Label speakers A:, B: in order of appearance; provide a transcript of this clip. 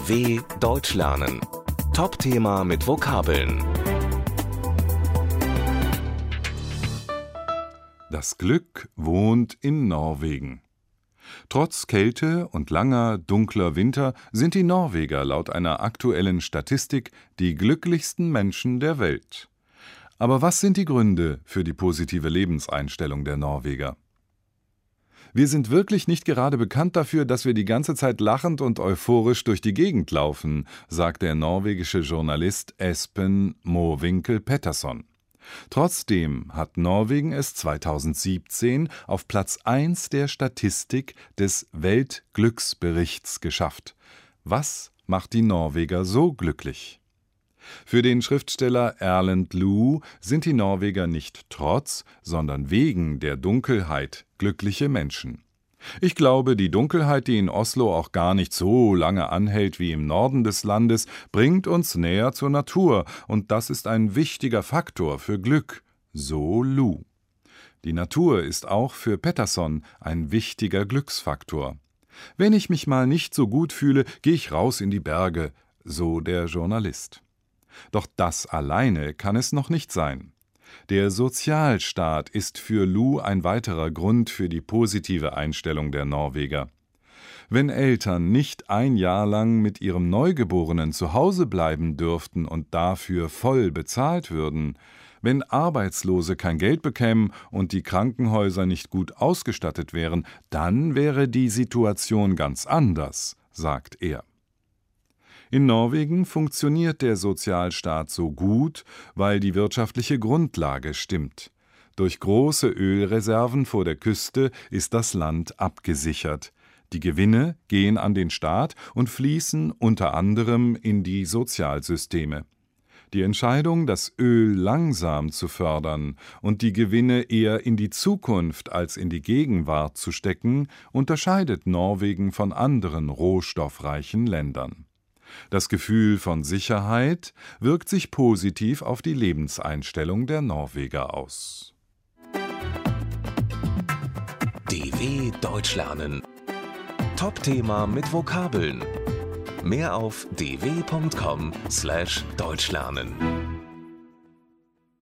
A: DW Deutsch lernen. Top-Thema mit Vokabeln.
B: Das Glück wohnt in Norwegen. Trotz Kälte und langer, dunkler Winter sind die Norweger laut einer aktuellen Statistik die glücklichsten Menschen der Welt. Aber was sind die Gründe für die positive Lebenseinstellung der Norweger? Wir sind wirklich nicht gerade bekannt dafür, dass wir die ganze Zeit lachend und euphorisch durch die Gegend laufen, sagt der norwegische Journalist Espen Mowinckel Petterson. Trotzdem hat Norwegen es 2017 auf Platz 1 der Statistik des Weltglücksberichts geschafft. Was macht die Norweger so glücklich? Für den Schriftsteller Erlend Loe sind die Norweger nicht trotz, sondern wegen der Dunkelheit glückliche Menschen. Ich glaube, die Dunkelheit, die in Oslo auch gar nicht so lange anhält wie im Norden des Landes, bringt uns näher zur Natur, und das ist ein wichtiger Faktor für Glück, so Loe. Die Natur ist auch für Petterson ein wichtiger Glücksfaktor. Wenn ich mich mal nicht so gut fühle, gehe ich raus in die Berge, so der Journalist. Doch das alleine kann es noch nicht sein. Der Sozialstaat ist für Loe ein weiterer Grund für die positive Einstellung der Norweger. Wenn Eltern nicht ein Jahr lang mit ihrem Neugeborenen zu Hause bleiben dürften und dafür voll bezahlt würden, wenn Arbeitslose kein Geld bekämen und die Krankenhäuser nicht gut ausgestattet wären, dann wäre die Situation ganz anders, sagt er. In Norwegen funktioniert der Sozialstaat so gut, weil die wirtschaftliche Grundlage stimmt. Durch große Ölreserven vor der Küste ist das Land abgesichert. Die Gewinne gehen an den Staat und fließen unter anderem in die Sozialsysteme. Die Entscheidung, das Öl langsam zu fördern und die Gewinne eher in die Zukunft als in die Gegenwart zu stecken, unterscheidet Norwegen von anderen rohstoffreichen Ländern. Das Gefühl von Sicherheit wirkt sich positiv auf die Lebenseinstellung der Norweger aus.
A: DW Deutsch lernen. Top-Thema mit Vokabeln. Mehr auf dw.com/deutschlernen.